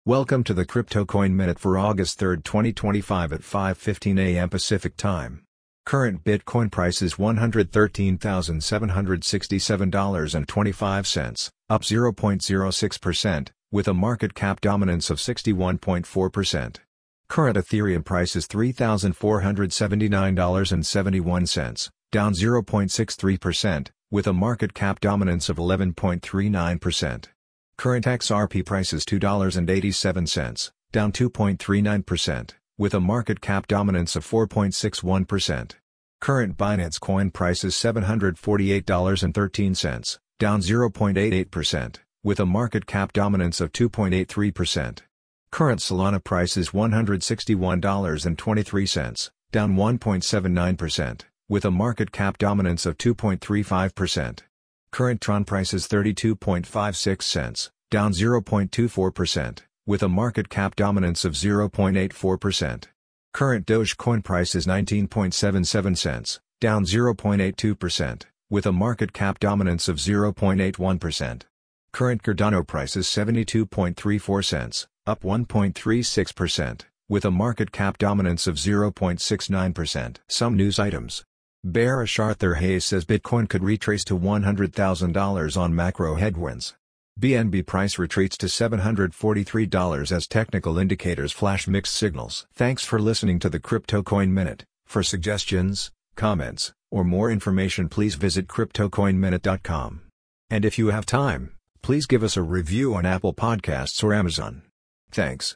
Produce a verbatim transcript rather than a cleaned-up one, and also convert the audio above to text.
Welcome to the Crypto Coin Minute for August third, twenty twenty-five at five fifteen a m Pacific Time. Current Bitcoin price is one hundred thirteen thousand seven hundred sixty-seven dollars and twenty-five cents, up zero point zero six percent, with a market cap dominance of sixty-one point four percent. Current Ethereum price is three thousand four hundred seventy-nine dollars and seventy-one cents, down zero point six three percent, with a market cap dominance of eleven point three nine percent. Current X R P price is two dollars and eighty-seven cents, down two point three nine percent, with a market cap dominance of four point six one percent. Current Binance Coin price is seven hundred forty-eight dollars and thirteen cents, down zero point eight eight percent, with a market cap dominance of two point eight three percent. Current Solana price is one hundred sixty-one dollars and twenty-three cents, down one point seven nine percent, with a market cap dominance of two point three five percent. Current Tron price is thirty-two point five six cents, down zero point two four percent, with a market cap dominance of zero point eight four percent. Current Dogecoin price is nineteen point seven seven cents, down zero point eight two percent, with a market cap dominance of zero point eight one percent. Current Cardano price is seventy-two point three four cents, up one point three six percent, with a market cap dominance of zero point six nine percent. Some news items. Bearish Arthur Hayes says Bitcoin could retrace to one hundred thousand dollars on macro headwinds. B N B price retreats to seven hundred forty-three dollars as technical indicators flash mixed signals. Thanks for listening to the Crypto Coin Minute. For suggestions, comments, or more information, please visit crypto coin minute dot com. And if you have time, please give us a review on Apple Podcasts or Amazon. Thanks.